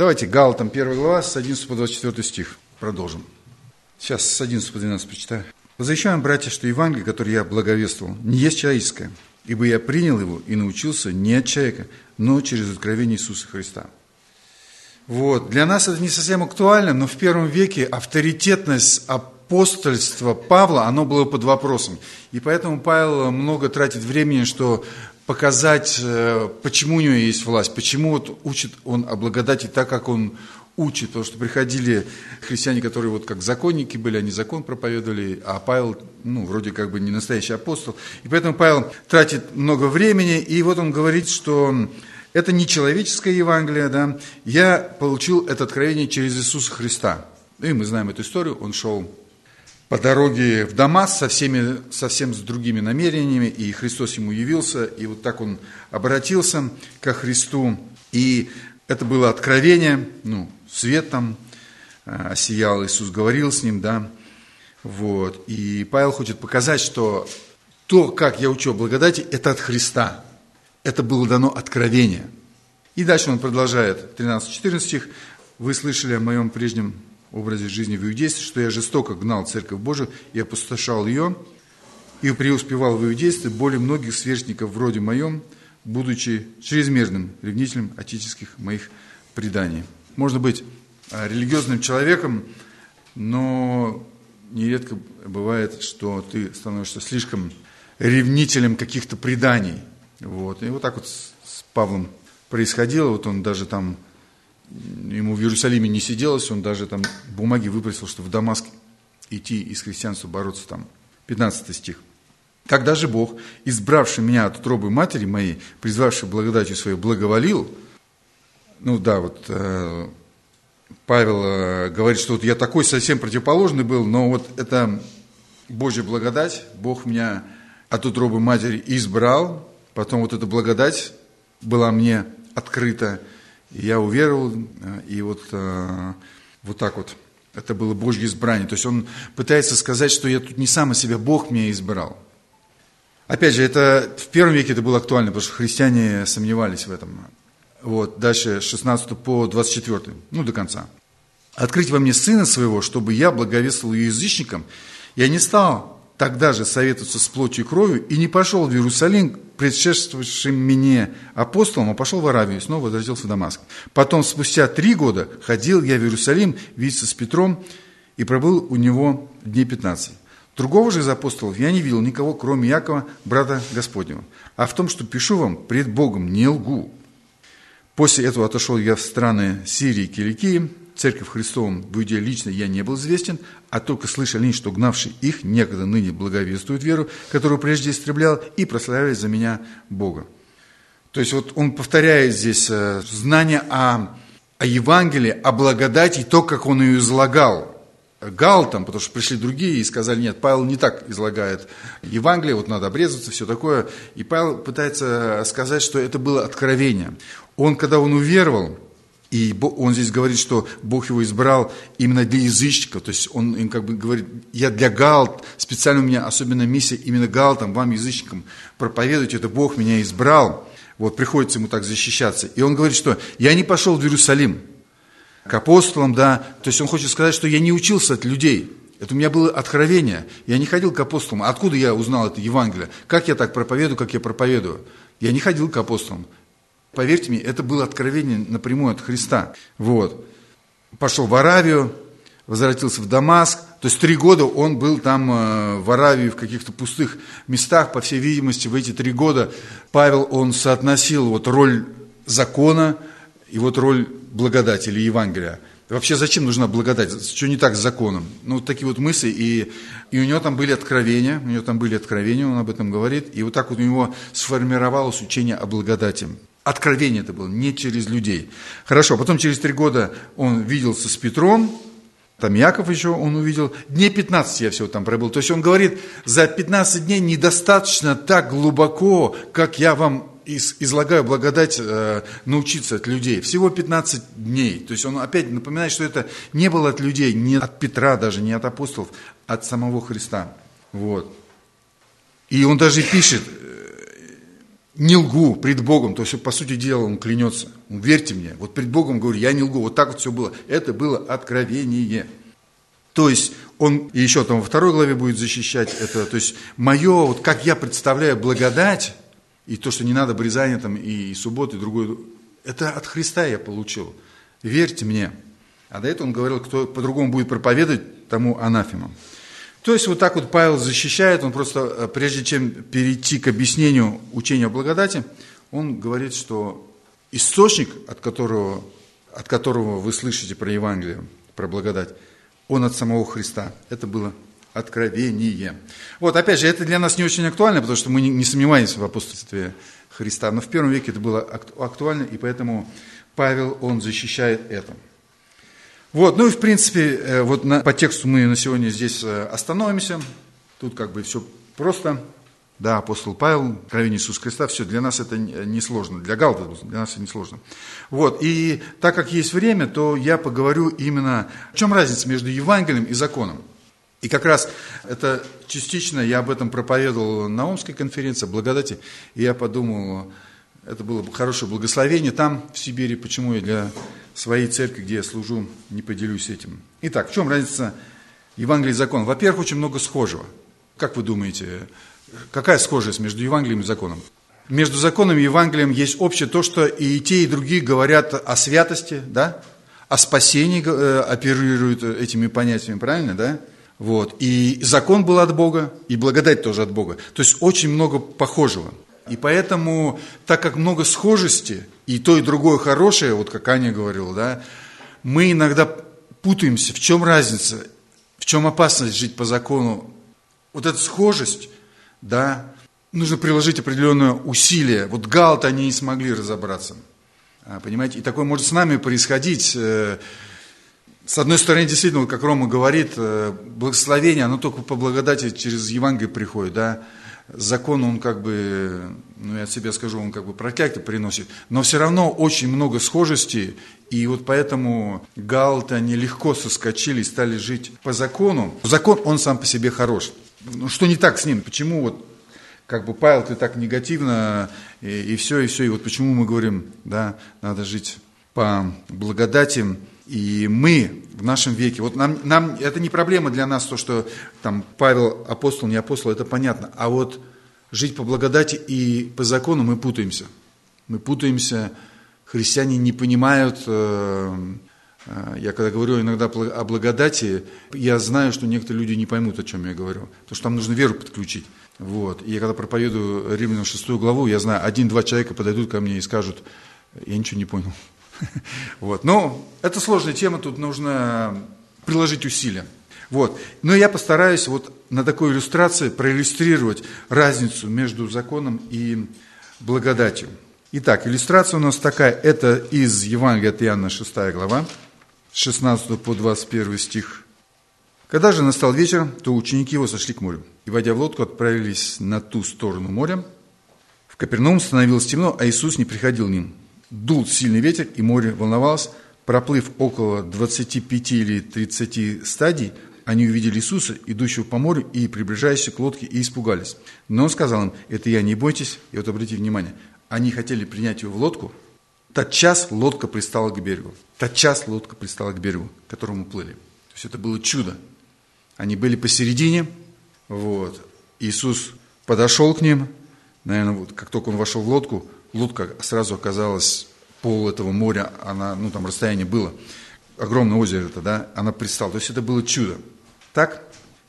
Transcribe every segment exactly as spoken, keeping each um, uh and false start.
Давайте Галатам первая глава с одиннадцатого по двадцать четвёртый стих продолжим. Сейчас с одиннадцатого по двенадцатый прочитаю. «Возвещаем, братья, что Евангелие, которое я благовествовал, не есть человеческое, ибо я принял его и научился не от человека, но через откровение Иисуса Христа». Вот. Для нас это не совсем актуально, но в первом веке авторитетность апостольства Павла, оно было под вопросом. И поэтому Павел много тратит времени, что показать, почему у него есть власть, почему вот учит он о благодати так, как он учит. Потому что приходили христиане, которые вот как законники были, они закон проповедовали, а Павел, ну, вроде как бы не настоящий апостол. И поэтому Павел тратит много времени, и вот он говорит, что это не человеческое Евангелие, да, я получил это откровение через Иисуса Христа. И мы знаем эту историю, он шел по дороге в Дамаск со всеми, совсем с другими намерениями, и Христос ему явился, и вот так он обратился ко Христу, и это было откровение, ну, свет там осиял, Иисус говорил с ним, да, вот, и Павел хочет показать, что то, как я учу о благодати, это от Христа, это было дано откровение. И дальше он продолжает, тринадцать-четырнадцать стих, вы слышали о моем прежнем образе жизни в иудействе, что я жестоко гнал Церковь Божию и опустошал ее, и преуспевал в иудействе более многих сверстников вроде моем, будучи чрезмерным ревнителем отеческих моих преданий. Можно быть религиозным человеком, но нередко бывает, что ты становишься слишком ревнителем каких-то преданий. Вот. И вот так вот с Павлом происходило, вот он даже там, ему в Иерусалиме не сиделось, он даже там бумаги выпросил, что в Дамаск идти и с христианством бороться там. пятнадцатый стих. «Когда же Бог, избравший меня от утробы матери моей, призвавший благодатью своей, благоволил», ну да, вот э, Павел э, говорит, что вот я такой совсем противоположный был, но вот это Божья благодать, Бог меня от утробы матери избрал, потом вот эта благодать была мне открыта, я уверовал, и вот, э, вот так вот, это было Божье избрание. То есть он пытается сказать, что я тут не сам из себя, Бог меня избрал. Опять же, это в первом веке это было актуально, потому что христиане сомневались в этом. Вот, дальше с шестнадцатого по двадцать четвёртый, ну до конца. «Открыть во мне Сына Своего, чтобы я благовествовал язычникам, я не стал тогда же советоваться с плотью и кровью, и не пошел в Иерусалим, предшествовавшим мне апостолом, а пошел в Аравию, и снова возвратился в Дамаск. Потом, спустя три года, ходил я в Иерусалим, видеться с Петром, и пробыл у него дней пятнадцать. Другого же из апостолов я не видел никого, кроме Якова, брата Господнего. А в том, что пишу вам, пред Богом не лгу. После этого отошел я в страны Сирии и Киликии, Церковь Христовым в Иудее лично я не был известен, а только слышал лишь, что гнавший их некогда ныне благовествуют веру, которую прежде истреблял, и прославляли за меня Бога». То есть вот он повторяет здесь знание о, о Евангелии, о благодати, то, как он ее излагал Галатам, потому что пришли другие и сказали, нет, Павел не так излагает Евангелие, вот надо обрезаться, все такое. И Павел пытается сказать, что это было откровение. Он, когда он уверовал, и он здесь говорит, что Бог его избрал именно для язычников, то есть он им как бы говорит, я для галат, специально у меня особенная миссия именно галатам, вам, язычникам, проповедовать, это Бог меня избрал, вот приходится ему так защищаться. И он говорит, что я не пошел в Иерусалим к апостолам, да, то есть он хочет сказать, что я не учился от людей, это у меня было откровение, я не ходил к апостолам, откуда я узнал это Евангелие, как я так проповедую, как я проповедую, я не ходил к апостолам. Поверьте мне, это было откровение напрямую от Христа. Вот. Пошел в Аравию, возвратился в Дамаск. То есть три года он был там в Аравии, в каких-то пустых местах. По всей видимости, в эти три года Павел, он соотносил вот роль закона и вот роль благодати или Евангелия. Вообще, зачем нужна благодать? Что не так с законом? Ну, вот такие вот мысли. И, и у него там были откровения, у него там были откровения, он об этом говорит. И вот так вот у него сформировалось учение о благодати. Откровение это было, не через людей. Хорошо, потом через три года он виделся с Петром, там Яков еще он увидел, дней пятнадцать я всего там пробыл. То есть он говорит, за пятнадцать дней недостаточно так глубоко, как я вам излагаю благодать, э, научиться от людей. Всего пятнадцать дней. То есть он опять напоминает, что это не было от людей, не от Петра даже, не от апостолов, а от самого Христа. Вот. И он даже пишет, не лгу пред Богом, то есть, по сути дела, он клянется, Верьте мне, вот перед Богом говорю, я не лгу, вот так вот все было. Это было откровение. То есть он и еще там во второй главе будет защищать это. То есть мое, вот как я представляю благодать, и то, что не надо обрезания там, и субботы, и другое, это от Христа я получил. Верьте мне. А до этого он говорил, кто по-другому будет проповедовать, тому анафема. То есть вот так вот Павел защищает, он просто, прежде чем перейти к объяснению учения о благодати, он говорит, что источник, от которого, от которого вы слышите про Евангелие, про благодать, он от самого Христа. Это было откровение. Вот, опять же, это для нас не очень актуально, потому что мы не, не сомневаемся в апостольстве Христа. Но в первом веке это было актуально, и поэтому Павел, он защищает это. Вот, ну и в принципе, вот на, по тексту мы на сегодня здесь остановимся. Тут как бы все просто. Да, апостол Павел, откровение Иисуса Христа, все, для нас это не сложно. Для галатов для нас это не сложно. Вот, и так как есть время, то я поговорю именно, в чем разница между Евангелием и законом. И как раз это частично, я об этом проповедовал на Омской конференции, благодати, и я подумал, это было бы хорошее благословение там, в Сибири, почему я для своей церкви, где я служу, не поделюсь этим. Итак, в чем разница Евангелия и закона? Во-первых, очень много схожего. Как вы думаете, какая схожесть между Евангелием и законом? Между законом и Евангелием есть общее то, что и те, и другие говорят о святости, да? О спасении, оперируют этими понятиями, правильно, да? Вот. И закон был от Бога, и благодать тоже от Бога. То есть очень много похожего. И поэтому, так как много схожести, и то, и другое хорошее, вот как Аня говорила, да, мы иногда путаемся, в чем разница, в чем опасность жить по закону. Вот эта схожесть, да, нужно приложить определенное усилие. Вот галаты, они не смогли разобраться. Понимаете? И такое может с нами происходить. С одной стороны, действительно, как Рома говорит, благословение, оно только по благодати через Евангелие приходит, да. Закон, он как бы, ну я от себя скажу, он как бы проклятие приносит, но все равно очень много схожестей, и вот поэтому галаты, они легко соскочили и стали жить по закону. Закон, он сам по себе хорош. Ну что не так с ним? Почему вот, как бы, Павел, ты так негативно, и, и все, и все, и вот почему мы говорим, да, надо жить по благодати. И мы в нашем веке, вот нам, нам это не проблема для нас, то, что там Павел апостол, не апостол, это понятно. А вот жить по благодати и по закону мы путаемся. Мы путаемся, христиане не понимают, я когда говорю иногда о благодати, я знаю, что некоторые люди не поймут, о чем я говорю, потому что там нужно веру подключить. Вот. И я когда проповедую Римлянам шестую главу, я знаю, один-два человека подойдут ко мне и скажут, я ничего не понял. Вот. Но это сложная тема, тут нужно приложить усилия. Вот. Но я постараюсь вот на такой иллюстрации проиллюстрировать разницу между законом и благодатью. Итак, иллюстрация у нас такая, это из Евангелия от Иоанна, шестая глава, с шестнадцатого по двадцать первый стих. Когда же настал вечер, то ученики его сошли к морю, и, войдя в лодку, отправились на ту сторону моря. В Капернаум становилось темно, а Иисус не приходил к ним. Дул сильный ветер, и море волновалось. Проплыв около двадцати пяти или тридцати стадий, они увидели Иисуса, идущего по морю, и приближающегося к лодке, и испугались. Но он сказал им, это я, не бойтесь. И вот обратите внимание, они хотели принять его в лодку, тотчас лодка пристала к берегу. Тотчас лодка пристала к берегу, к которому плыли. То есть это было чудо. Они были посередине, вот. Иисус подошел к ним, наверное, вот, как только он вошел в лодку, лодка сразу оказалась, пол этого моря, она, ну там расстояние было, огромное озеро это, да, она пристала. То есть это было чудо. Так,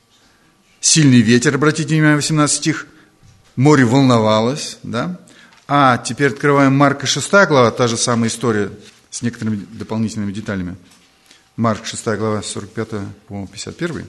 сильный ветер, обратите внимание, восемнадцатый стих, море волновалось, да. А теперь открываем Марка шестая глава, та же самая история с некоторыми дополнительными деталями. Марк шестая глава, сорок пятый, по-моему, пятьдесят первый.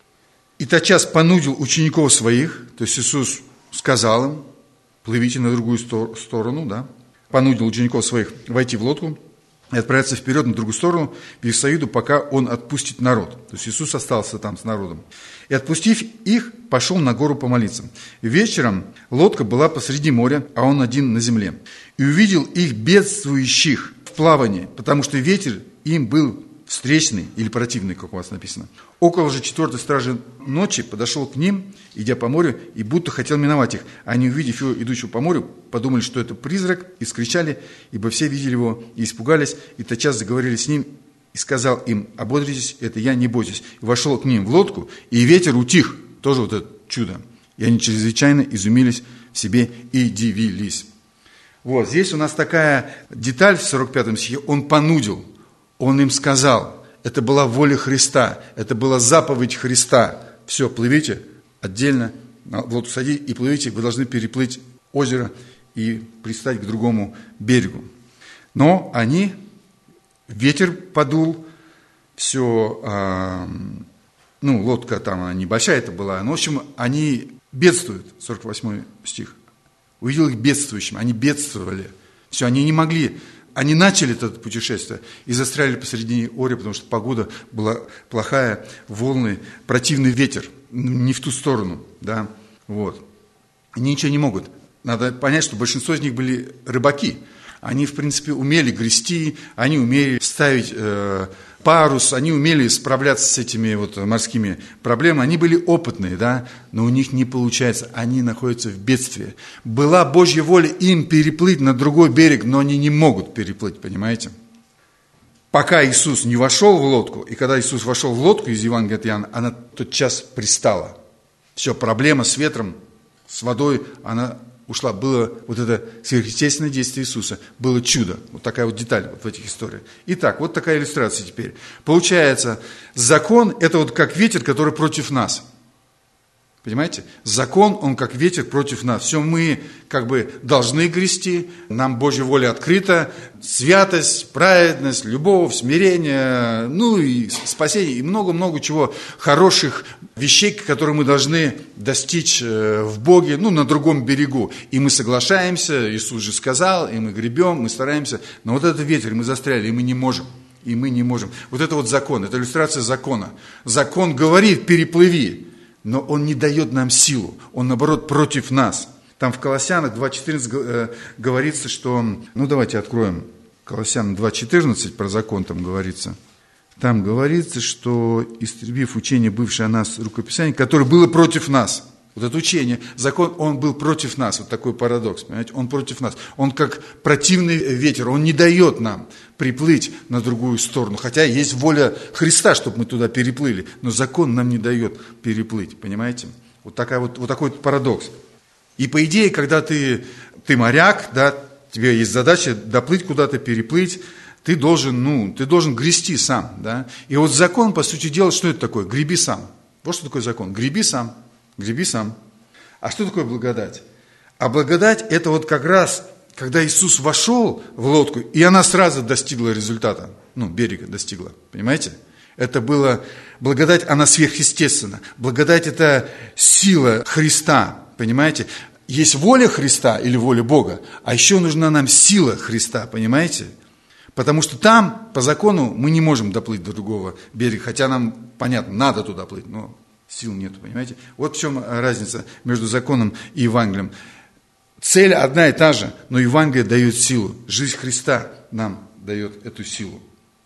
И тотчас понудил учеников своих, то есть Иисус сказал им, плывите на другую сторону, да, понудил учеников своих войти в лодку и отправиться вперед на другую сторону, в Вифсаиду, пока он отпустит народ. То есть Иисус остался там с народом. И отпустив их, пошел на гору помолиться. И вечером лодка была посреди моря, а он один на земле. И увидел их бедствующих в плавании, потому что ветер им был встречный или противный, как у вас написано. Около же четвертой стражи ночи подошел к ним, идя по морю, и будто хотел миновать их. Они, увидев его, идущего по морю, подумали, что это призрак, и вскричали, ибо все видели его и испугались, и тотчас заговорили с ним, и сказал им: ободритесь, это я, не бойтесь. И вошел к ним в лодку, и ветер утих. Тоже вот это чудо. И они чрезвычайно изумились в себе и дивились. Вот, здесь у нас такая деталь в сорок пятом стихе. Он понудил, он им сказал. Это была воля Христа, это была заповедь Христа. Все, плывите отдельно, в лодку садитесь и плывите. Вы должны переплыть озеро и пристать к другому берегу. Но они, ветер подул, все, э, ну, лодка там она небольшая это была, но, в общем, они бедствуют, сорок восьмой стих. Увидел их бедствующими, они бедствовали. Все, они не могли, они начали это путешествие и застряли посередине моря, потому что погода была плохая, волны, противный ветер, не в ту сторону, да, вот. Они ничего не могут. Надо понять, что большинство из них были рыбаки. Они, в принципе, умели грести, они умели ставить э, парус, они умели справляться с этими вот морскими проблемами. Они были опытные, да, но у них не получается, они находятся в бедствии. Была Божья воля им переплыть на другой берег, но они не могут переплыть, понимаете? Пока Иисус не вошел в лодку, и когда Иисус вошел в лодку из Евангелия от Иоанна, она тотчас пристала. Все, проблема с ветром, с водой, она ушла. Было вот это сверхъестественное действие Иисуса. Было чудо. Вот такая вот деталь вот в этих историях. Итак, вот такая иллюстрация теперь. Получается, закон – это вот как ветер, который против нас. Понимаете? Закон, он как ветер против нас. Все мы как бы должны грести, нам Божья воля открыта, святость, праведность, любовь, смирение, ну и спасение, и много-много чего хороших вещей, которые мы должны достичь в Боге, ну, на другом берегу. И мы соглашаемся, Иисус же сказал, и мы гребем, мы стараемся, но вот этот ветер, мы застряли, и мы не можем. И мы не можем. Вот это вот закон, это иллюстрация закона. Закон говорит: переплыви. Но он не дает нам силу, он, наоборот, против нас. Там в Колоссянах два четырнадцать говорится, что... Ну, давайте откроем Колоссянам два четырнадцать, про закон там говорится. Там говорится, что, истребив учение, бывшее о нас рукописание, которое было против нас. Вот это учение, закон, он был против нас. Вот такой парадокс, понимаете? Он против нас. Он как противный ветер, он не дает нам приплыть на другую сторону. Хотя есть воля Христа, чтобы мы туда переплыли. Но закон нам не дает переплыть, понимаете? Вот, такая вот, вот такой вот парадокс. И по идее, когда ты, ты моряк, да, тебе есть задача доплыть куда-то, переплыть, ты должен, ну, ты должен грести сам. Да? И вот закон, по сути дела, что это такое? Греби сам. Вот что такое закон. Греби сам. Греби сам. А что такое благодать? А благодать – это вот как раз, когда Иисус вошел в лодку, и она сразу достигла результата, ну, берега достигла, понимаете? Это было, благодать, она сверхъестественна. Благодать – это сила Христа, понимаете? Есть воля Христа или воля Бога, а еще нужна нам сила Христа, понимаете? Потому что там, по закону, мы не можем доплыть до другого берега, хотя нам, понятно, надо туда плыть, но... Сил нету, понимаете? Вот в чем разница между законом и Евангелием. Цель одна и та же, но Евангелие дает силу. Жизнь Христа нам дает эту силу.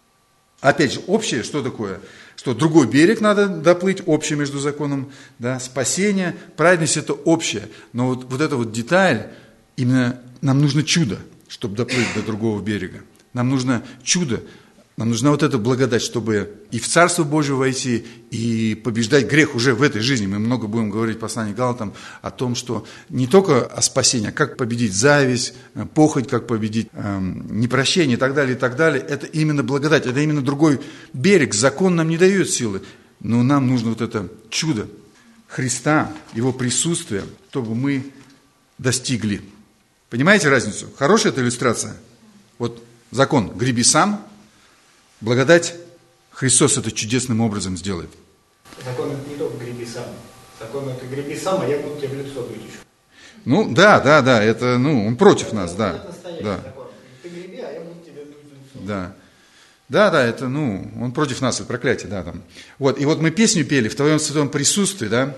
Опять же, общее, что такое? Что другой берег надо доплыть, общее между законом, да, спасение, праведность – это общее. Но вот, вот эта вот деталь, именно нам нужно чудо, чтобы доплыть до другого берега. Нам нужно чудо. Нам нужна вот эта благодать, чтобы и в Царство Божие войти, и побеждать грех уже в этой жизни. Мы много будем говорить в послании к Галатам о том, что не только о спасении, а как победить зависть, похоть, как победить э, непрощение и так далее, и так далее. Это именно благодать, это именно другой берег. Закон нам не дает силы, но нам нужно вот это чудо Христа, Его присутствие, чтобы мы достигли. Понимаете разницу? Хорошая эта иллюстрация? Вот закон «греби сам», благодать, Христос это чудесным образом сделает. Закон это не только греби сам. Закон это греби сам, а я буду тебе в лицо вытечу. Ну, да, да, да, это, ну, он против нас, да. Это настоящий да. закон. Ты греби, а я буду тебе дуть в лицо. Да. Да, да, это, ну, он против нас, это проклятие, да, там. Вот, и вот мы песню пели, в Твоем святом присутствии, да,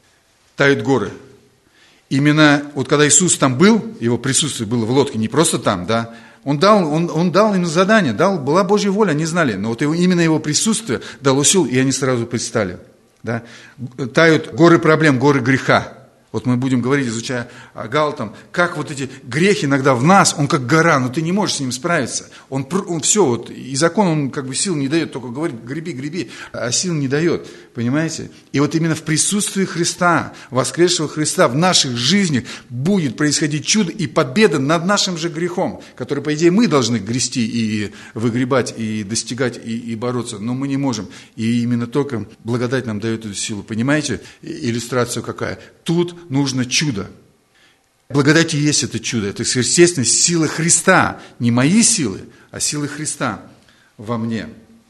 тают горы. Именно, вот когда Иисус там был, Его присутствие было в лодке, не просто там, да, Он дал, он, он дал им задание, дал, была Божья воля, они знали. Но вот его, именно его присутствие дало сил, и они сразу предстали. Да? Тают горы проблем, горы греха. Вот мы будем говорить, изучая Галатам, как вот эти грехи иногда в нас, он как гора, но ты не можешь с ним справиться. Он, он все, вот, и закон, он как бы сил не дает, только говорит, греби, греби, а сил не дает, понимаете? И вот именно в присутствии Христа, воскресшего Христа, в наших жизнях будет происходить чудо и победа над нашим же грехом, который, по идее, мы должны грести и выгребать, и достигать, и, и бороться, но мы не можем. И именно только благодать нам дает эту силу, понимаете? Иллюстрация какая? Тут нужно чудо. Благодать и есть это чудо. Это сверхъестественная сила Христа. Не мои силы, а силы Христа во мне.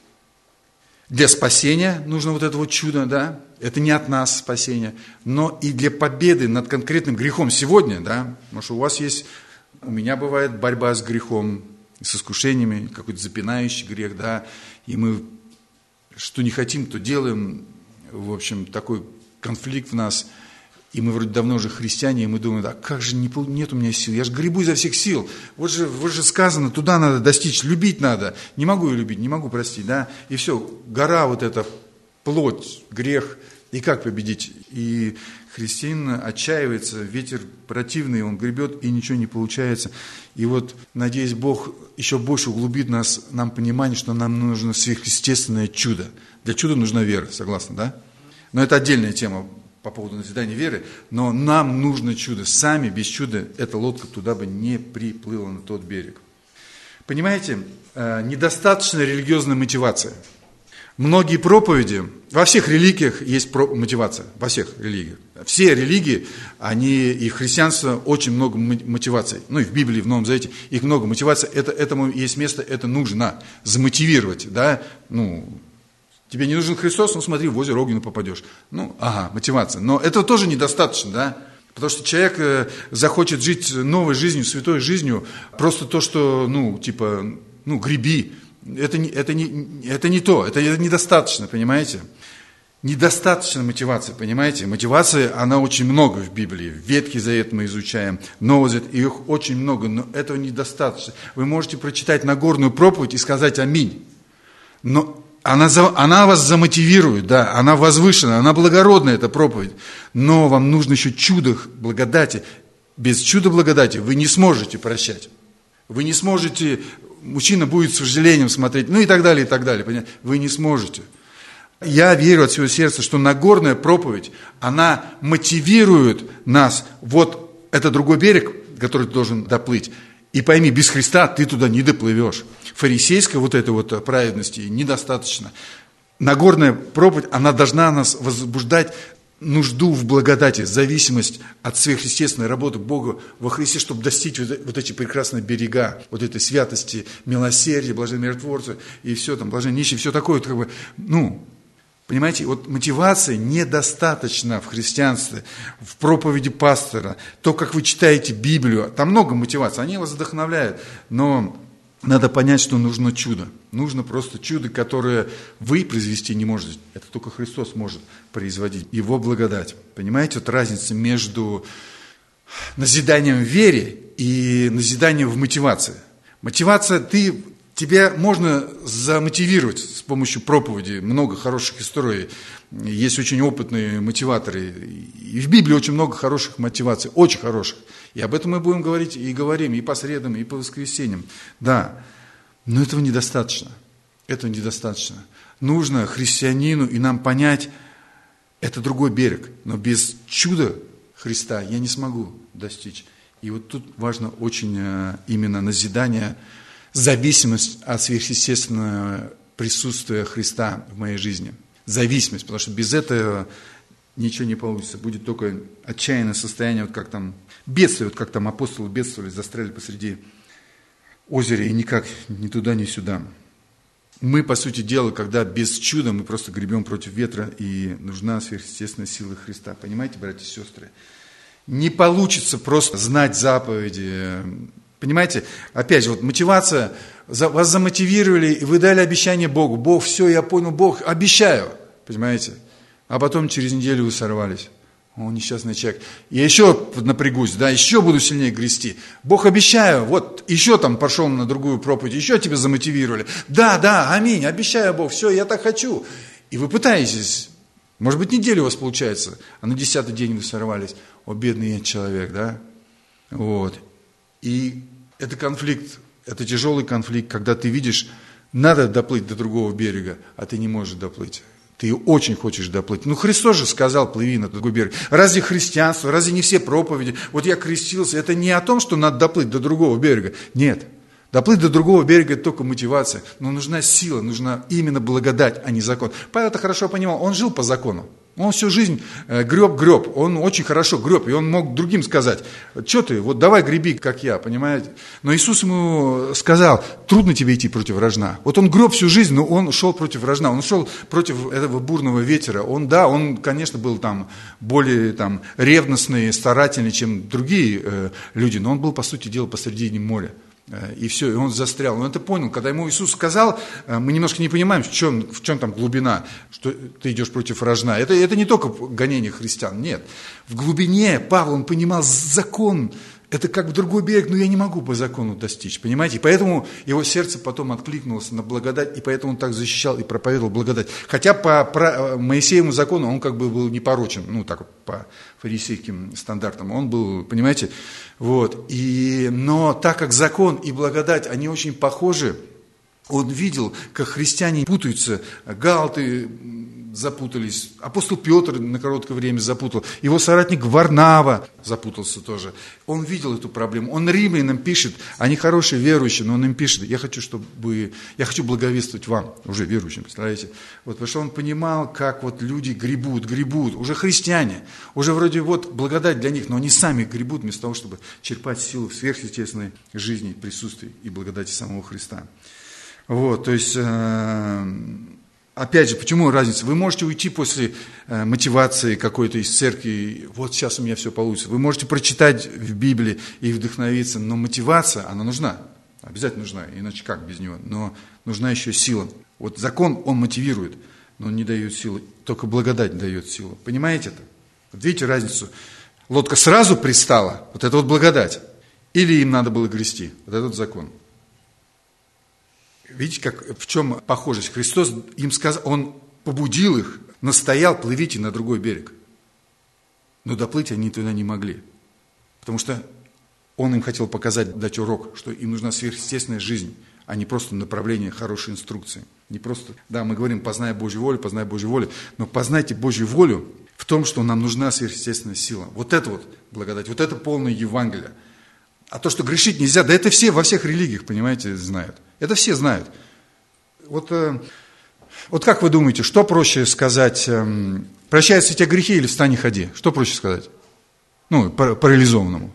Для спасения нужно вот это вот чудо, да? Это не от нас спасение, но и для победы над конкретным грехом сегодня, да? Потому что у вас есть, у меня бывает борьба с грехом, с искушениями, какой-то запинающий грех, да? И мы что не хотим, то делаем. В общем, такой конфликт в нас. И мы вроде давно уже христиане, и мы думаем, да как же не, нет у меня сил, я же гребу изо всех сил. Вот же, вот же сказано, туда надо достичь, любить надо. Не могу ее любить, не могу простить, да. И все, гора вот эта, плоть, грех. И как победить? И христианин отчаивается, ветер противный, он гребет, и ничего не получается. И вот, надеюсь, Бог еще больше углубит нас, нам понимание, что нам нужно сверхъестественное чудо. Для чуда нужна вера, согласны, да? Но это отдельная тема по поводу назидания веры, но нам нужно чудо. Сами без чуда эта лодка туда бы не приплыла на тот берег. Понимаете, недостаточно религиозная мотивация. Многие проповеди, во всех религиях есть мотивация, во всех религиях. Все религии, они, и христианство очень много мотиваций. Ну и в Библии, в Новом Завете, их много мотиваций. Это, этому есть место, это нужно замотивировать, да, ну... Тебе не нужен Христос, ну смотри, в озеро Огненное попадешь. Ну, ага, мотивация. Но этого тоже недостаточно, да? Потому что человек захочет жить новой жизнью, святой жизнью, просто то, что, ну, типа, ну, греби. Это не, это не, это не то, это, это недостаточно, понимаете? Недостаточно мотивации, понимаете? Мотивации, она очень много в Библии. Ветхий Завет мы изучаем, Новый Завет, их очень много, но этого недостаточно. Вы можете прочитать Нагорную проповедь и сказать «Аминь». Но Она, она вас замотивирует, да, она возвышена, она благородная, эта проповедь. Но вам нужно еще чудо благодати. Без чуда благодати вы не сможете прощать. Вы не сможете, мужчина будет с сожалением смотреть, ну и так далее, и так далее. Понимаете? Вы не сможете. Я верю от всего сердца, что Нагорная проповедь, она мотивирует нас. Вот это другой берег, который ты должен доплыть. И пойми, без Христа ты туда не доплывешь. Фарисейской вот этой вот праведности недостаточно. Нагорная проповедь, она должна нас возбуждать нужду в благодати, зависимость от сверхъестественной работы Бога во Христе, чтобы достичь вот, вот эти прекрасные берега, вот этой святости, милосердия, блаженные миротворцы и все там, блаженные нищие, все такое, как бы, ну, понимаете, вот мотивации недостаточно в христианстве, в проповеди пастора, то, как вы читаете Библию, там много мотиваций, они вас вдохновляют, но надо понять, что нужно чудо. Нужно просто чудо, которое вы произвести не можете. Это только Христос может производить. Его благодать. Понимаете, вот разница между назиданием в вере и назиданием в мотивации. Мотивация, ты... Тебя можно замотивировать с помощью проповеди, много хороших историй, есть очень опытные мотиваторы, и в Библии очень много хороших мотиваций, очень хороших, и об этом мы будем говорить, и говорим, и по средам, и по воскресеньям, да, но этого недостаточно, этого недостаточно, нужно христианину и нам понять, это другой берег, но без чуда Христа я не смогу достичь, и вот тут важно очень именно назидание, зависимость от сверхъестественного присутствия Христа в моей жизни. Зависимость, потому что без этого ничего не получится. Будет только отчаянное состояние, вот как там бедствие, вот как там апостолы бедствовали, застряли посреди озера и никак ни туда, ни сюда. Мы, по сути дела, когда без чуда, мы просто гребем против ветра, и нужна сверхъестественная сила Христа. Понимаете, братья и сестры? Не получится просто знать заповеди. Понимаете, опять же, вот мотивация, вас замотивировали, и вы дали обещание Богу. Бог, все, я понял, Бог, обещаю, понимаете. А потом через неделю вы сорвались. О, несчастный человек. Я еще напрягусь, да, еще буду сильнее грести. Бог, обещаю, вот еще там пошел на другую проповедь, еще тебя замотивировали. Да, да, аминь, обещаю, Бог, все, я так хочу. И вы пытаетесь, может быть, неделю у вас получается, а на десятый день вы сорвались. О, бедный я человек, да. Вот. И это конфликт, это тяжелый конфликт, когда ты видишь, надо доплыть до другого берега, а ты не можешь доплыть. Ты очень хочешь доплыть. Ну, Христос же сказал, плыви на другой берег. Разве христианство, разве не все проповеди? Вот я крестился, это не о том, что надо доплыть до другого берега. Нет. Доплыть до другого берега – это только мотивация. Но нужна сила, нужна именно благодать, а не закон. Павел это хорошо понимал, он жил по закону. Он всю жизнь греб-греб, он очень хорошо греб, и он мог другим сказать, что ты, вот давай греби, как я, понимаете? Но Иисус ему сказал, трудно тебе идти против рожна. Вот он греб всю жизнь, но он шел против рожна, он шел против этого бурного ветра. Он, да, он, конечно, был там более там, ревностный, старательный, чем другие э, люди, но он был, по сути дела, посредине моря. И все, и он застрял. Он это понял. Когда ему Иисус сказал, мы немножко не понимаем, в чем, в чем там глубина, что ты идешь против рожна. Это, это не только гонение христиан, нет. В глубине Павел, он понимал закон. Это как в другой берег, но я не могу по закону достичь, понимаете? И поэтому его сердце потом откликнулось на благодать, и поэтому он так защищал и проповедовал благодать. Хотя по Моисеевому закону он как бы был непорочен, ну так по фарисейским стандартам, он был, понимаете? Вот. И, но так как закон и благодать, они очень похожи, он видел, как христиане путаются, галаты запутались, апостол Петр на короткое время запутал, его соратник Варнава запутался тоже. Он видел эту проблему. Он римлянам пишет, они хорошие верующие, но он им пишет, я хочу, чтобы, я хочу благовествовать вам, уже верующим, представляете? Вот, потому что он понимал, как вот люди гребут, гребут, уже христиане, уже вроде вот благодать для них, но они сами гребут вместо того, чтобы черпать силу в сверхъестественной жизни, присутствии и благодати самого Христа. Вот, то есть... Э- Опять же, почему разница? Вы можете уйти после э, мотивации какой-то из церкви, вот сейчас у меня все получится. Вы можете прочитать в Библии и вдохновиться, но мотивация, она нужна, обязательно нужна, иначе как без него? Но нужна еще сила. Вот закон, он мотивирует, но он не дает силы, только благодать дает силу. Понимаете это? Вот видите разницу? Лодка сразу пристала, вот это вот благодать, или им надо было грести, вот этот закон. Видите, как, в чем похожесть? Христос им сказал, Он побудил их, настоял, плывите на другой берег. Но доплыть они туда не могли. Потому что Он им хотел показать, дать урок, что им нужна сверхъестественная жизнь, а не просто направление хорошей инструкции. Не просто, да, мы говорим, познай Божью волю, познай Божью волю, но познайте Божью волю в том, что нам нужна сверхъестественная сила. Вот это вот благодать, вот это полное Евангелие. А то, что грешить нельзя, да это все во всех религиях, понимаете, знают. Это все знают. Вот, э, вот как вы думаете, что проще сказать, э, прощаются тебе грехи или встань и ходи? Что проще сказать? Ну, парализованному.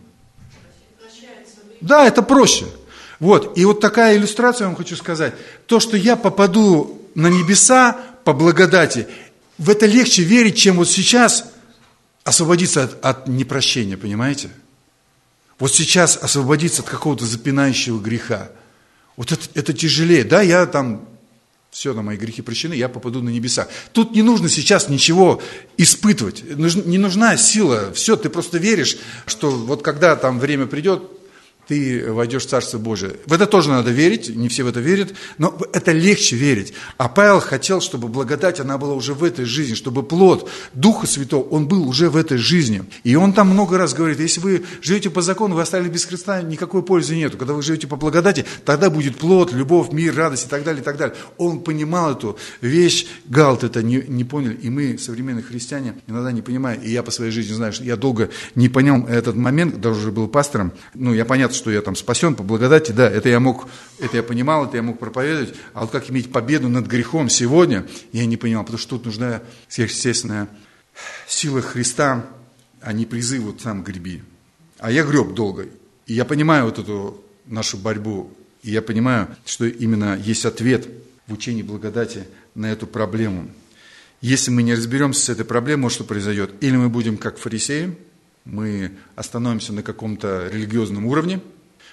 Да, это проще. Вот, и вот такая иллюстрация я вам хочу сказать. То, что я попаду на небеса по благодати, в это легче верить, чем вот сейчас освободиться от, от непрощения, понимаете? Вот сейчас освободиться от какого-то запинающего греха. Вот это, это тяжелее. Да, я там, все, на мои грехи прощены, я попаду на небеса. Тут не нужно сейчас ничего испытывать. Не нужна сила. Все, ты просто веришь, что вот когда там время придет, ты войдешь в Царство Божие. В это тоже надо верить, не все в это верят, но это легче верить. А Павел хотел, чтобы благодать, она была уже в этой жизни, чтобы плод Духа Святого, он был уже в этой жизни. И он там много раз говорит, если вы живете по закону, вы остались без Христа, никакой пользы нету. Когда вы живете по благодати, тогда будет плод, любовь, мир, радость и так далее, и так далее. Он понимал эту вещь, галты это не, не поняли, и мы, современные христиане, иногда не понимаем, и я по своей жизни знаю, что я долго не понял этот момент, когда уже был пастором, ну, я понятно, что я там спасен по благодати, да, это я мог, это я понимал, это я мог проповедовать, а вот как иметь победу над грехом сегодня, я не понимал, потому что тут нужна сверхъестественная сила Христа, а не призыв вот сам греби. А я греб долго, и я понимаю вот эту нашу борьбу, и я понимаю, что именно есть ответ в учении благодати на эту проблему. Если мы не разберемся с этой проблемой, что произойдет? Или мы будем как фарисеи, мы остановимся на каком-то религиозном уровне,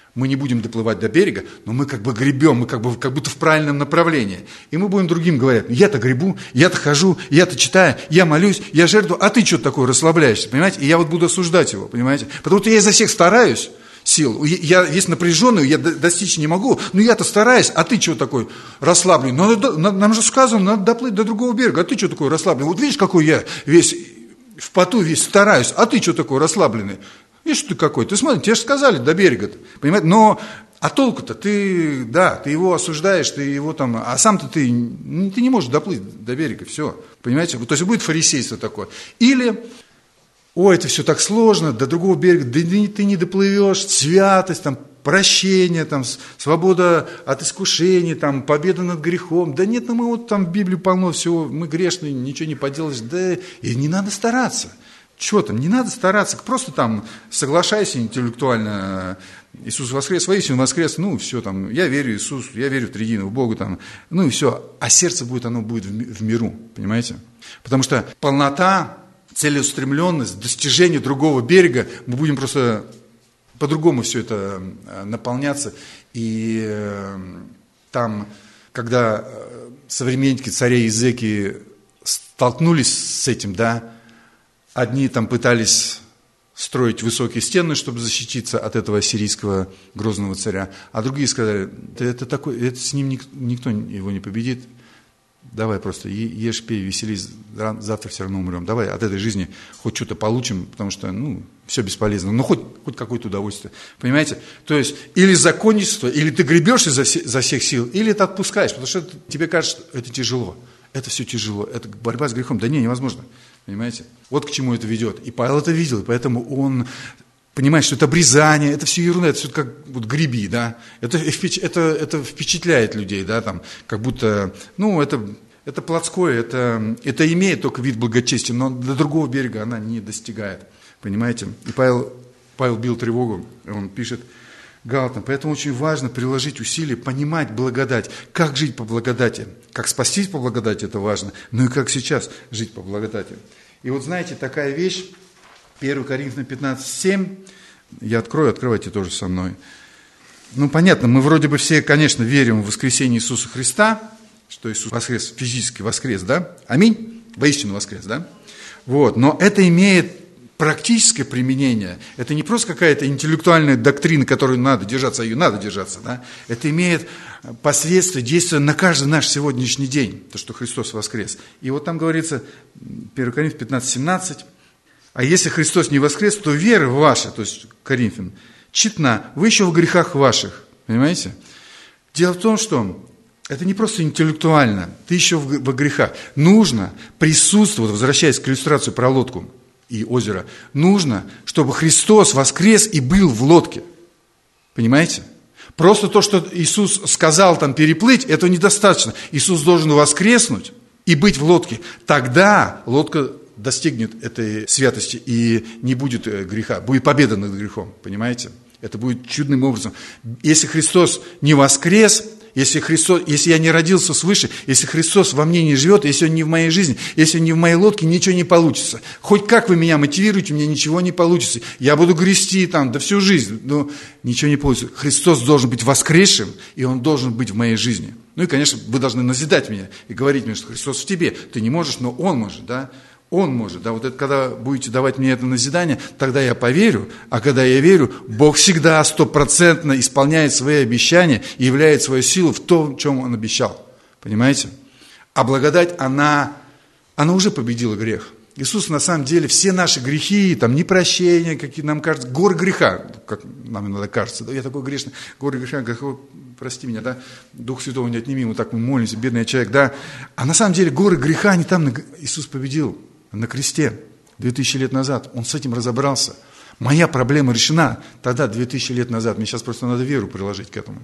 Мы не будем доплывать до берега, но мы как бы гребем, мы как, бы, как будто в правильном направлении. И мы будем другим говорить: я-то гребу, я-то хожу, я-то читаю, я молюсь, я жертвую, а ты что такое расслабляешься, понимаете? И я вот буду осуждать его, понимаете? Потому что я изо всех стараюсь, сил, я есть напряженный, я достичь не могу, но я-то стараюсь, а ты что такой расслабленный? Надо, нам же сказано, надо доплыть до другого берега, а ты что такой расслабленный? Вот видишь, какой я весь в поту, весь стараюсь, а ты что такой расслабленный? Видишь, ты какой? Ты смотри, тебе же сказали до берега, понимаете? Но, а толку-то, ты, да, ты его осуждаешь, ты его там, а сам-то ты, ты не можешь доплыть до берега, все, понимаете? То есть будет фарисейство такое. Или, ой, это все так сложно, до другого берега, да ты не доплывешь, святость, там, прощение, там, свобода от искушений, там, победа над грехом. Да нет, ну мы вот там в Библии полно всего, мы грешные, ничего не поделаешь, да и не надо стараться. Чего там, не надо стараться, просто там соглашайся интеллектуально, Иисус воскрес, воистину воскрес, ну все там, я верю Иисусу, я верю в триединого Бога, там, ну и все, а сердце будет, оно будет в миру, понимаете? Потому что полнота, целеустремленность, достижение другого берега, мы будем просто по-другому все это наполняться, и э, там, когда современники царя Иезекии столкнулись с этим, да, одни там пытались строить высокие стены, чтобы защититься от этого ассирийского грозного царя, а другие сказали: да это такой, это с ним никто его не победит, давай просто ешь, пей, веселись, завтра все равно умрем, давай от этой жизни хоть что-то получим, потому что, ну, все бесполезно, но хоть, хоть какое-то удовольствие, понимаете? То есть, или законничество, или ты гребешь изо всех, изо всех сил, или ты отпускаешь, потому что это, тебе кажется, что это тяжело, это все тяжело, это борьба с грехом, да не, невозможно. Понимаете? Вот к чему это ведет. И Павел это видел, и поэтому он понимает, что это обрезание, это все ерунда, это все как вот греби, да. Это, это, это впечатляет людей, да, там, как будто, ну, это, это плотское, это, это имеет только вид благочестия, но до другого берега она не достигает. Понимаете? И Павел, Павел бил тревогу, он пишет Галатам, поэтому очень важно приложить усилия, понимать благодать, как жить по благодати, как спастись по благодати, это важно, но и как сейчас жить по благодати. И вот знаете, такая вещь, первое Коринфянам пятнадцать семь, я открою, открывайте тоже со мной. Ну, понятно, мы вроде бы все, конечно, верим в воскресение Иисуса Христа, что Иисус воскрес, физически воскрес, да? Аминь? Воистину воскрес, да? Вот, но это имеет практическое применение, это не просто какая-то интеллектуальная доктрина, которую надо держаться, а ее надо держаться, да? Это имеет последствия, действия на каждый наш сегодняшний день, то, что Христос воскрес. И вот там говорится, первое Коринфянам пятнадцать семнадцать, а если Христос не воскрес, то вера ваша, то есть Коринфян, тщетна, вы еще в грехах ваших, понимаете? Дело в том, что это не просто интеллектуально, ты еще в, в грехах. Нужно присутствовать, возвращаясь к иллюстрации про лодку и озеро, нужно, чтобы Христос воскрес и был в лодке. Понимаете? Просто то, что Иисус сказал там переплыть, этого недостаточно. Иисус должен воскреснуть и быть в лодке. Тогда лодка достигнет этой святости и не будет греха. Будет победа над грехом. Понимаете? Это будет чудным образом. Если Христос не воскрес, если, Христос, если я не родился свыше, если Христос во мне не живет, если Он не в моей жизни, если Он не в моей лодке, ничего не получится. Хоть как вы меня мотивируете, мне ничего не получится. Я буду грести там, да всю жизнь, но ничего не получится. Христос должен быть воскресшим, и Он должен быть в моей жизни. Ну и, конечно, вы должны назидать меня и говорить мне, что Христос в тебе. Ты не можешь, но Он может, да? Он может, да, вот это, когда будете давать мне это назидание, тогда я поверю, а когда я верю, Бог всегда стопроцентно исполняет свои обещания и являет свою силу в том, чем Он обещал, понимаете? А благодать, она, она уже победила грех. Иисус, на самом деле, все наши грехи, там, непрощения, какие нам кажется, горы греха, как нам иногда кажется, да, я такой грешный, горы греха, Господь, прости меня, да, Дух Святого не отними, вот так мы молимся, бедный человек, да, а на самом деле горы греха, они там, Иисус победил. На кресте две тысячи лет назад. Он с этим разобрался. Моя проблема решена тогда, две тысячи лет назад. Мне сейчас просто надо веру приложить к этому.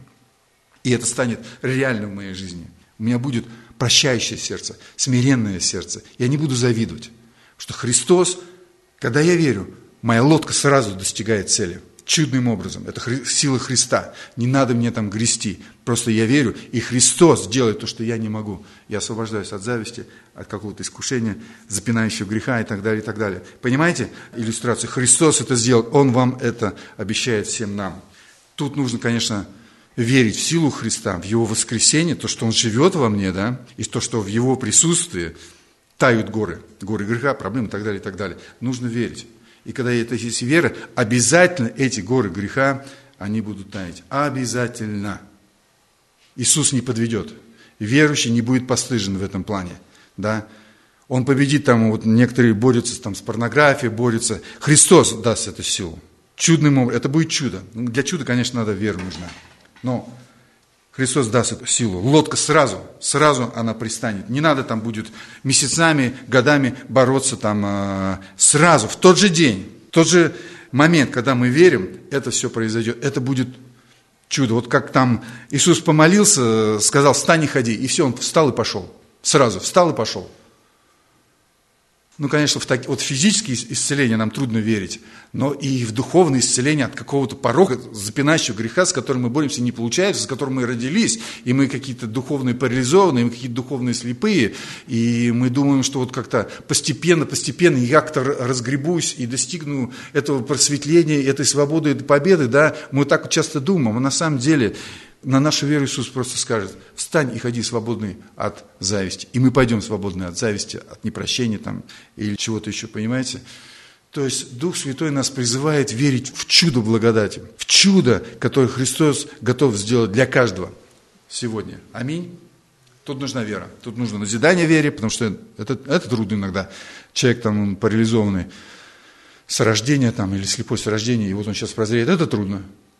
И это станет реальным в моей жизни. У меня будет прощающее сердце, смиренное сердце. Я не буду завидовать. Потому что Христос, когда я верю, моя лодка сразу достигает цели. Чудным образом. Это хри- сила Христа. Не надо мне там грести. Просто я верю, и Христос делает то, что я не могу. Я освобождаюсь от зависти, от какого-то искушения, запинающего греха и так далее, и так далее. Понимаете иллюстрацию? Христос это сделал, Он вам это обещает всем нам. Тут нужно, конечно, верить в силу Христа, в Его воскресение, то, что Он живет во мне, да, и то, что в Его присутствии тают горы, горы греха, проблемы и так далее, и так далее. Нужно верить. И когда это есть вера, обязательно эти горы греха, они будут таять. Обязательно. Иисус не подведет. Верующий не будет постыжен в этом плане. Да? Он победит, там, вот некоторые борются там, с порнографией, борются. Христос даст эту силу. Чудным образом. Это будет чудо. Для чуда, конечно, надо вера нужна. Но Христос даст эту силу. Лодка сразу, сразу она пристанет. Не надо там будет месяцами, годами бороться там. Сразу, в тот же день, в тот же момент, когда мы верим, это все произойдет. Это будет чудо. Вот как там Иисус помолился, сказал, встань и ходи. И все, он встал и пошел. Сразу встал и пошел. Ну, конечно, в так... вот физические исцеления нам трудно верить, но и в духовное исцеление от какого-то порога, запинающего греха, с которым мы боремся, не получается, с которым мы родились, и мы какие-то духовные парализованные, мы какие-то духовные слепые, и мы думаем, что вот как-то постепенно, постепенно я как-то разгребусь и достигну этого просветления, этой свободы, этой победы, да, мы так вот часто думаем, а на самом деле... На нашу веру Иисус просто скажет, встань и ходи свободный от зависти. И мы пойдем свободны от зависти, от непрощения там, или чего-то еще, понимаете? То есть Дух Святой нас призывает верить в чудо благодати, в чудо, которое Христос готов сделать для каждого сегодня. Аминь. Тут нужна вера, тут нужно назидание вере, потому что это, это трудно иногда. Человек там парализованный с рождения там, или слепой с рождения, и вот он сейчас прозреет, это трудно.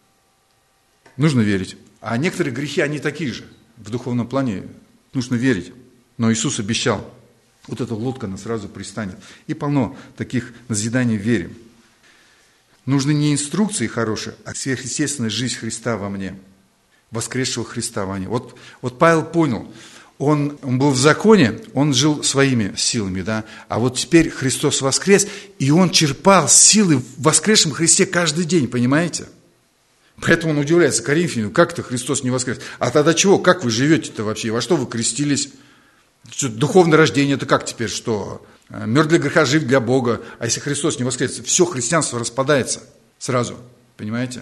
Нужно верить. А некоторые грехи, они такие же. В духовном плане нужно верить. Но Иисус обещал, вот эта лодка, она сразу пристанет. И полно таких назиданий в вере. Нужны не инструкции хорошие, а сверхъестественная жизнь Христа во мне. Воскресшего Христа во мне. Вот, вот Павел понял, он, он был в законе, он жил своими силами, да. А вот теперь Христос воскрес, и он черпал силы в воскресшем Христе каждый день, понимаете? Поэтому он удивляется Коринфянину, как это Христос не воскрес? А тогда чего? Как вы живете-то вообще? Во что вы крестились? Что, духовное рождение, это как теперь? Что? Мертв для греха, жив для Бога. А если Христос не воскрес, все христианство распадается сразу. Понимаете?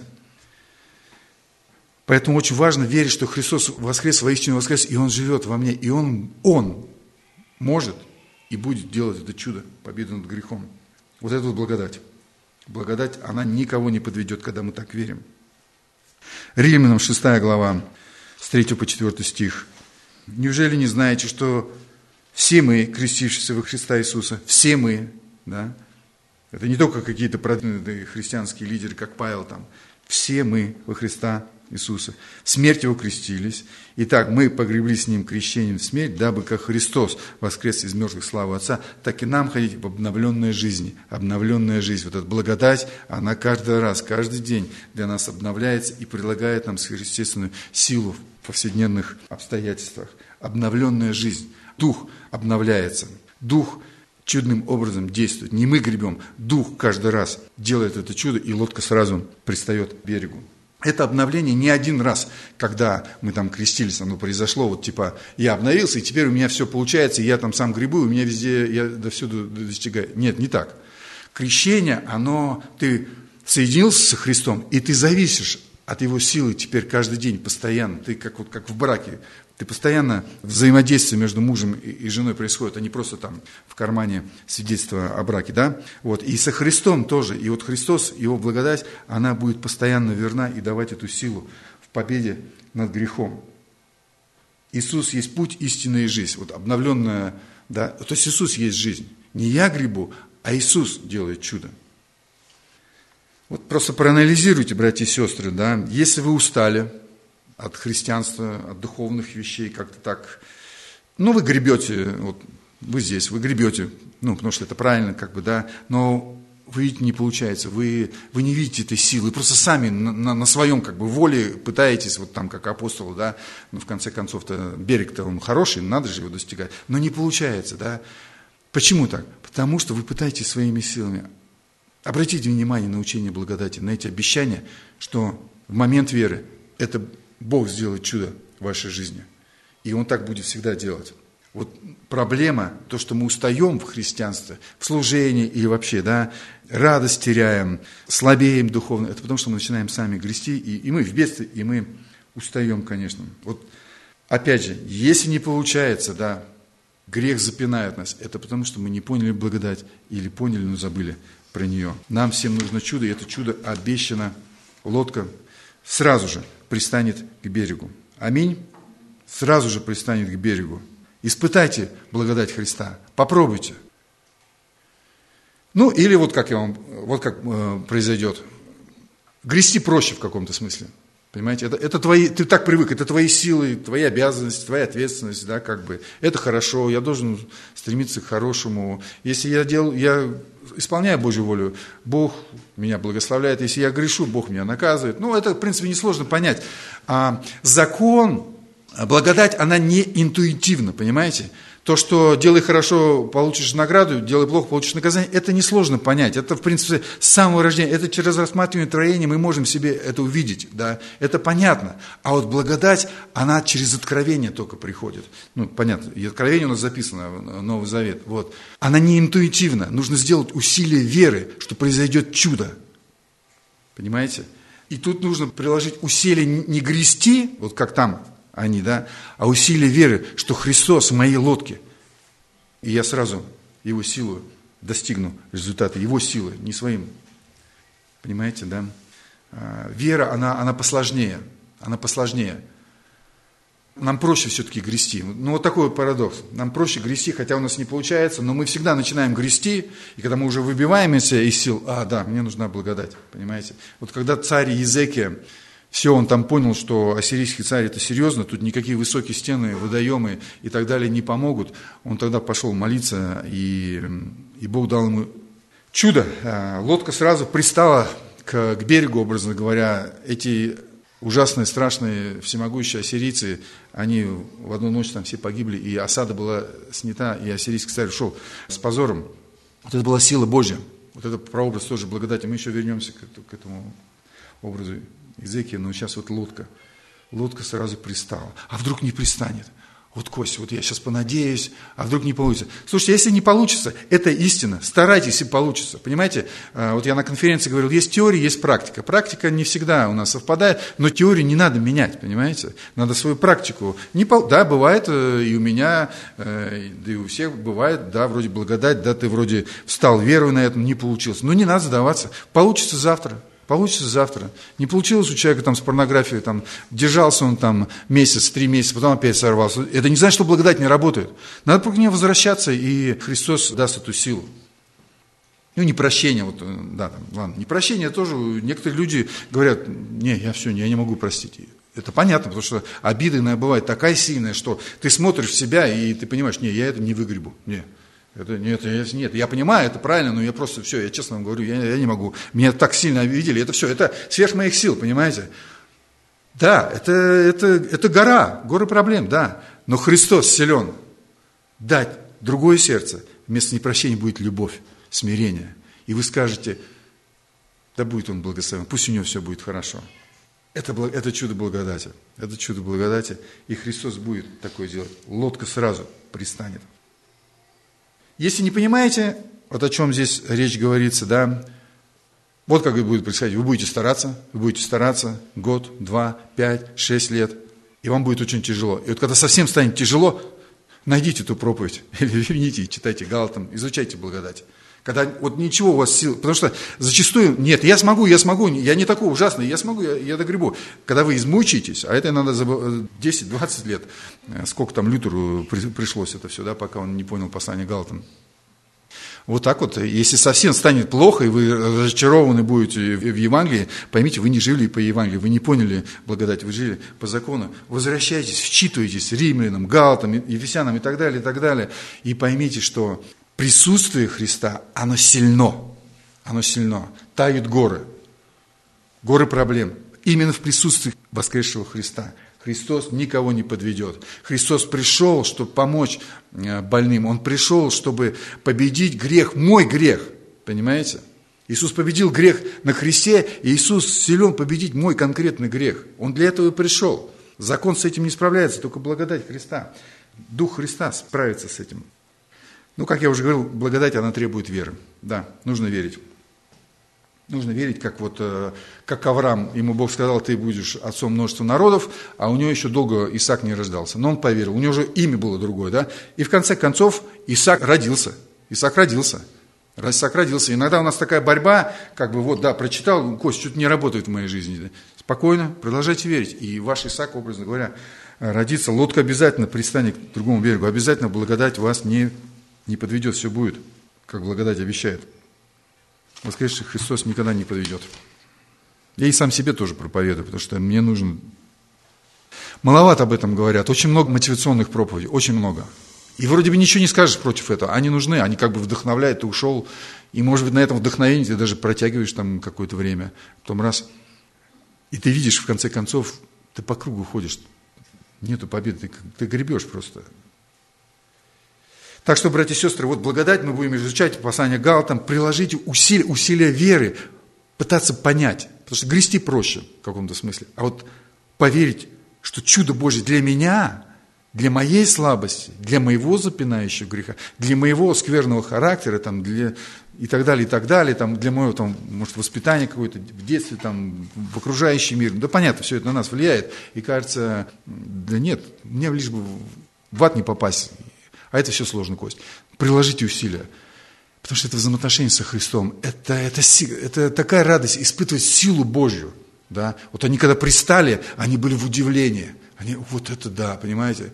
Поэтому очень важно верить, что Христос воскрес, воистину воскрес, и Он живет во мне. И Он, Он может и будет делать это чудо, победу над грехом. Вот это вот благодать. Благодать, она никого не подведет, когда мы так верим. Римлянам шестая глава, с третьего по четвёртый стих. «Неужели не знаете, что все мы, крестившиеся во Христа Иисуса, все мы, да, это не только какие-то продвинутые христианские лидеры, как Павел там, все мы во Христа Иисуса, в смерть Его крестились. Итак, мы погребли с Ним крещением в смерть, дабы как Христос воскрес из мертвых славы Отца, так и нам ходить в обновленной жизни». Обновленная жизнь, вот эта благодать, она каждый раз, каждый день для нас обновляется и предлагает нам сверхъестественную силу в повседневных обстоятельствах. Обновленная жизнь. Дух обновляется. Дух чудным образом действует. Не мы гребем, Дух каждый раз делает это чудо, и лодка сразу пристает к берегу. Это обновление не один раз, когда мы там крестились, оно произошло, вот типа, я обновился, и теперь у меня все получается, и я там сам гребу, и у меня везде, я довсюду достигаю. Нет, не так. Крещение, оно, ты соединился со Христом, и ты зависишь от Его силы теперь каждый день, постоянно. Ты как, вот, как в браке, ты постоянно взаимодействие между мужем и женой происходит, а не просто там в кармане свидетельство о браке, да? Вот. И со Христом тоже. И вот Христос, Его благодать, она будет постоянно верна и давать эту силу в победе над грехом. Иисус есть путь, истина и жизнь. Вот обновленная, да? То есть Иисус есть жизнь. Не я гребу, а Иисус делает чудо. Вот просто проанализируйте, братья и сестры, да? Если вы устали от христианства, от духовных вещей, как-то так. Ну, вы гребете, вот вы здесь, вы гребете, ну, потому что это правильно, как бы, да, но вы видите, не получается, вы, вы не видите этой силы, вы просто сами на, на, на своем, как бы, воле пытаетесь, вот там, как апостолы, да, но в конце концов-то берег-то он хороший, надо же его достигать, но не получается, да. Почему так? Потому что вы пытаетесь своими силами. Обратите внимание на учение благодати, на эти обещания, что в момент веры это Бог сделает чудо в вашей жизни. И Он так будет всегда делать. Вот проблема, то, что мы устаем в христианстве, в служении или вообще, да, радость теряем, слабеем духовно, это потому, что мы начинаем сами грести, и, и мы в бедствии, и мы устаем, конечно. Вот опять же, если не получается, да, грех запинает нас, это потому, что мы не поняли благодать или поняли, но забыли про нее. Нам всем нужно чудо, и это чудо обещано. Лодка сразу же пристанет к берегу. Аминь. Сразу же пристанет к берегу. Испытайте благодать Христа. Попробуйте. Ну, или вот как, я вам, вот как э, произойдет. Грести проще в каком-то смысле. Понимаете, это, это твои, ты так привык, это твои силы, твои обязанности, твоя ответственность, да, как бы. Это хорошо, я должен стремиться к хорошему. Если я делаю, я исполняю Божью волю, Бог меня благословляет. Если я грешу, Бог меня наказывает. Ну, это, в принципе, несложно понять. А закон, благодать, она не интуитивна, понимаете? То, что делай хорошо, получишь награду, делай плохо, получишь наказание, это несложно понять. Это, в принципе, с самого рождения. Это через рассматривание творения мы можем себе это увидеть. Да? Это понятно. А вот благодать, она через откровение только приходит. Ну, понятно, и откровение у нас записано, Новый Завет. Вот. Она не интуитивна. Нужно сделать усилие веры, что произойдет чудо. Понимаете? И тут нужно приложить усилие не грести, вот как там, они, да, а усилие веры, что Христос в моей лодке. И я сразу Его силу достигну результата, Его силы, не своим. Понимаете, да? Вера, она, она посложнее, она посложнее. Нам проще все-таки грести. Ну, вот такой вот парадокс. Нам проще грести, хотя у нас не получается, но мы всегда начинаем грести, и когда мы уже выбиваемся из сил, а, да, мне нужна благодать, понимаете? Вот когда царь Иезекия, все, он там понял, что ассирийский царь это серьезно, тут никакие высокие стены, водоемы и так далее не помогут. Он тогда пошел молиться, и, и Бог дал ему чудо. Лодка сразу пристала к, к берегу, образно говоря. Эти ужасные, страшные, всемогущие ассирийцы, они в одну ночь там все погибли, и осада была снята, и ассирийский царь ушел с позором. Вот это была сила Божья. Вот это прообраз тоже благодати. Мы еще вернемся к, к этому образу Иезекия, но сейчас вот лодка. Лодка сразу пристала. А вдруг не пристанет? Вот, Костя, вот я сейчас понадеюсь, а вдруг не получится. Слушайте, если не получится, это истина. Старайтесь, и получится. Понимаете, вот я на конференции говорил, есть теория, есть практика. Практика не всегда у нас совпадает, но теорию не надо менять, понимаете? Надо свою практику. Не пол... Да, бывает и у меня, да и у всех бывает, да, вроде благодать, да, ты вроде встал верой на этом, не получилось. Но не надо сдаваться. Получится завтра. Получится завтра. Не получилось у человека там с порнографией, там, держался он там месяц, три месяца, потом опять сорвался. Это не значит, что благодать не работает. Надо к ней возвращаться, и Христос даст эту силу. Ну, непрощение, вот, да, там, ладно, непрощение тоже, некоторые люди говорят, не, я все, я не могу простить. Это понятно, потому что обида иногда бывает такая сильная, что ты смотришь в себя, и ты понимаешь, не, я это не выгребу, не. Это, нет, нет, я понимаю, это правильно, но я просто, все, я честно вам говорю, я, я не могу. Меня так сильно обидели, это все, это сверх моих сил, понимаете? Да, это, это, это гора, горы проблем, да. Но Христос силен дать другое сердце. Вместо непрощения будет любовь, смирение. И вы скажете, да будет он благословен, пусть у него все будет хорошо. Это, это чудо благодати, это чудо благодати, и Христос будет такое делать. Лодка сразу пристанет. Если не понимаете, вот о чем здесь речь говорится, да, вот как это будет происходить. Вы будете стараться, вы будете стараться год, два, пять, шесть лет, и вам будет очень тяжело. И вот когда совсем станет тяжело, найдите эту проповедь, или верните и читайте Галатам, изучайте благодать. Когда вот ничего у вас сил, потому что зачастую, нет, я смогу, я смогу, я не такой ужасный, я смогу, я, я догребу. Когда вы измучаетесь, а это надо десять-двадцать лет, сколько там Лютеру пришлось это все, да, пока он не понял послание Галатам. Вот так вот, если совсем станет плохо, и вы разочарованы будете в Евангелии, поймите, вы не жили по Евангелию, вы не поняли благодать, вы жили по закону. Возвращайтесь, вчитывайтесь Римлянам, Галатам, Ефесянам и так далее, и так далее, и поймите, что присутствие Христа, оно сильно, оно сильно. Тают горы, горы проблем. Именно в присутствии воскресшего Христа. Христос никого не подведет. Христос пришел, чтобы помочь больным. Он пришел, чтобы победить грех, мой грех. Понимаете? Иисус победил грех на кресте, и Иисус силен победить мой конкретный грех. Он для этого и пришел. Закон с этим не справляется, только благодать Христа. Дух Христа справится с этим. Ну, как я уже говорил, благодать, она требует веры. Да, нужно верить. Нужно верить, как вот, как Авраам, ему Бог сказал, ты будешь отцом множества народов, а у него еще долго Исаак не рождался. Но он поверил, у него же имя было другое, да? И в конце концов Исаак родился. Исаак родился. Исаак родился. Иногда у нас такая борьба, как бы вот, да, прочитал, Кость, что-то не работает в моей жизни. Спокойно, продолжайте верить. И ваш Исаак, образно говоря, родится. Лодка обязательно пристанет к другому берегу. Обязательно благодать вас не, не подведет, все будет, как благодать обещает. Воскресший Христос никогда не подведет. Я и сам себе тоже проповедую, потому что мне нужно... Маловато об этом говорят. Очень много мотивационных проповедей, очень много. И вроде бы ничего не скажешь против этого. Они нужны, они как бы вдохновляют, ты ушел. И может быть на этом вдохновении ты даже протягиваешь там какое-то время. Потом раз. И ты видишь, в конце концов, ты по кругу ходишь. Нету победы, ты, ты гребешь просто. Так что, братья и сестры, вот благодать мы будем изучать, послание к Галатам, приложите усилия, усилия веры, пытаться понять, потому что грести проще в каком-то смысле, а вот поверить, что чудо Божье для меня, для моей слабости, для моего запинающего греха, для моего скверного характера, там, для, и так далее, и так далее, там, для моего, там, может, воспитания какое-то в детстве, там, в окружающий мир, да понятно, все это на нас влияет, и кажется, да нет, мне лишь бы в ад не попасть. А это все сложно, Кость. Приложите усилия. Потому что это взаимоотношения со Христом. Это, это, это такая радость испытывать силу Божью. Да? Вот они когда пристали, они были в удивлении. Они, вот это да, понимаете?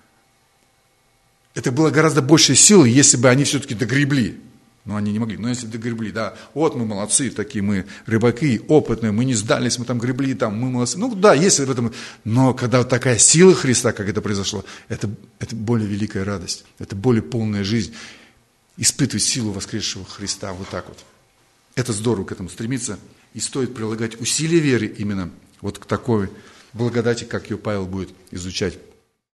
Это было гораздо большей силы, если бы они все-таки догребли. Но они не могли. Но если догребли, да, вот мы молодцы, такие мы рыбаки, опытные, мы не сдались, мы там гребли, там мы молодцы. Ну да, если в этом... Но когда вот такая сила Христа, как это произошло, это, это более великая радость, это более полная жизнь. Испытывать силу воскресшего Христа вот так вот. Это здорово к этому стремиться. И стоит прилагать усилия веры именно вот к такой благодати, как ее Павел будет изучать.